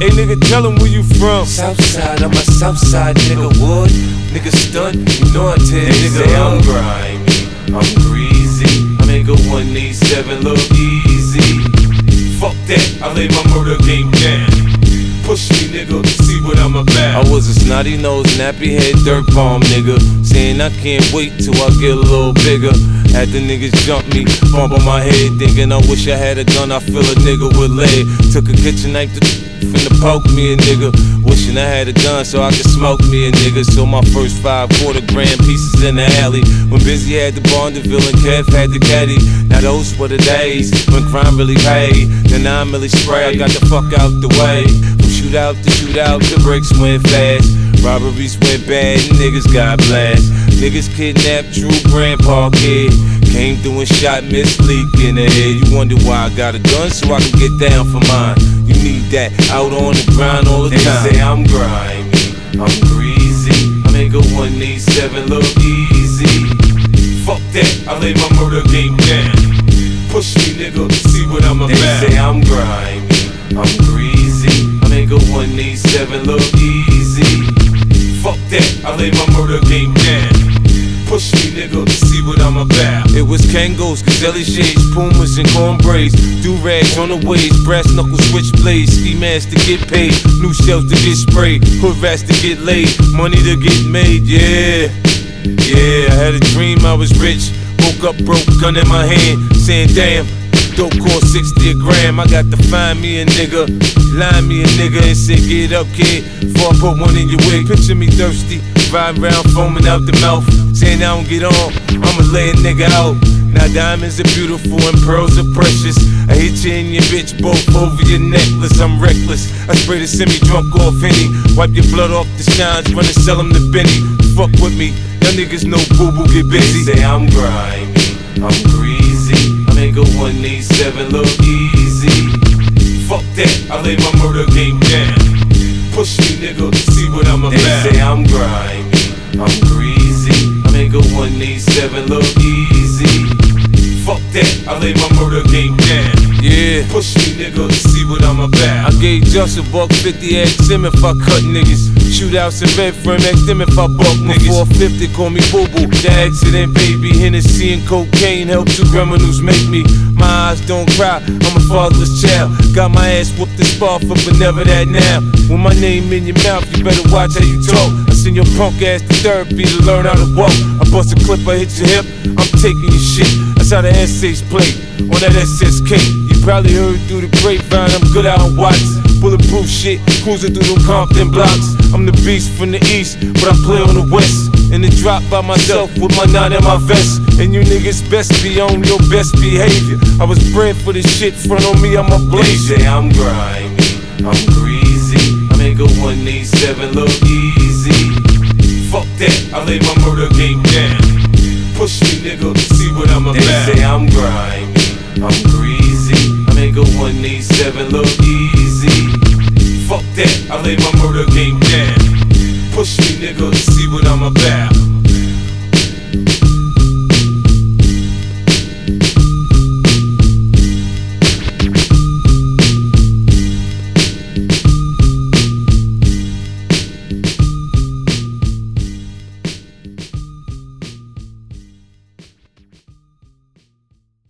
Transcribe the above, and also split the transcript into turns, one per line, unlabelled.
Hey nigga, tell him where you from.
Southside, I'm a Southside nigga. Wood, nigga stunt, you know I tell you, nigga.
Say I'm grimy, I'm greasy. I make a 187 look easy. Fuck that, I lay my murder game down. Push me, nigga, see what I'm about.
I was a snotty nose, nappy head, dirt bomb nigga, saying I can't wait till I get a little bigger. Had the niggas jump me, bump on my head, thinking I wish I had a gun. I feel a nigga with lead. Took a kitchen knife to finna poke me a nigga, wishing I had a gun so I could smoke me a nigga. So my first 5 quarter-gram pieces in the alley, when Busy had the Bondeville and Kev had the caddy. Now those were the days when crime really paid. Then I really spray, I got the fuck out the way. From shootout to shootout, the bricks went fast. Robberies went bad, and niggas got blast. Niggas kidnapped true grandpa kid. Came through and shot Miss Leak in the head. You wonder why I got a gun so I can get down for mine. You need that out on the grind all the time.
They say I'm grimy, I'm greasy. I make a 187 look easy. Fuck that, I lay my murder game down. Push me, nigga, see what I'm about. They say I'm grimy, I'm greasy. I make a 187 look easy. Fuck that, I lay my murder game down. Push me, nigga, see what I'm about.
It was Kangos, Caselli shades, Pumas and corn braids, do-rags on the waist, brass knuckle switchblades, ski masks to get paid, new shells to get sprayed, hood rats to get laid, money to get made, yeah. Yeah, I had a dream I was rich, woke up broke, gun in my hand, saying damn, dope cost 60 a gram. I got to find me a nigga, line me a nigga and say get up kid, before I put one in your wig. Picture me thirsty, riding around foaming out the mouth, saying I don't get on, I'ma lay a nigga out. Now diamonds are beautiful and pearls are precious. I hit you and your bitch both over your necklace. I'm reckless, I spray the semi-drunk off Henny, wipe your blood off the shines, run and sell them to Benny. Fuck with me, y'all niggas know boo-boo get busy.
They say I'm grimy, I'm greasy. I make a 187 look easy. Fuck that, I lay my murder game down. Push me, nigga, see what I'm about. They say I'm grimy, I'm greasy. I make a 187 look easy. Fuck that, I lay my murder game down.
Yeah.
Push me, nigga, see what I'm about.
I gave just a $1.50, ask him if I cut niggas. Shootouts in Redfern, ask them if I buck niggas. 450, call me Boo Boo. The accident, baby. Hennessy and cocaine help 2 criminals make me. My eyes don't cry, I'm a fatherless child. Got my ass whooped and sparred for, but never that now. When my name in your mouth, you better watch how you talk. I send your punk ass to therapy to learn how to walk. I bust a clip, I hit your hip, I'm taking your shit. That's how the essays play on that SSK. You probably heard through the grapevine, I'm good out on Watts. Bulletproof shit, cruising through them Compton blocks. I'm the beast from the east, but I play on the west. In the drop by myself with my 9 in my vest. And you niggas best be on your best behavior. I was bred for this shit, front on me, I'm a blazer.
They say I'm grimy, I'm greasy. I make a 187 look easy. Fuck that, I lay my murder game down. Push me, nigga, see what I'm about. They say I'm grimy, I'm greasy. I make a 187 look easy. Fuck that, I lay my murder game down. Push me, nigga, see what I'm about.